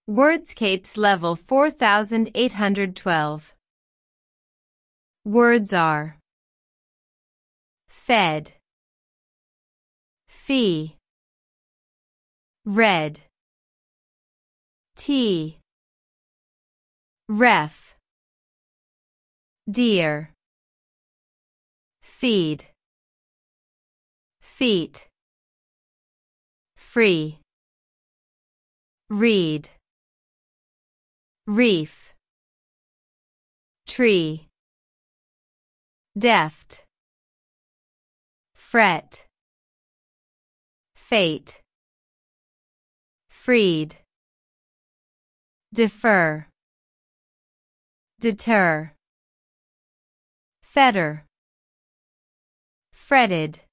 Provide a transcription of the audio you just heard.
Wordscapes level 4812. Words are fed, fee, red, tea, ref, dear, feed, feet, free, read, reef, tree, deft, fret, fate, freed, defer, deter, fetter, fretted.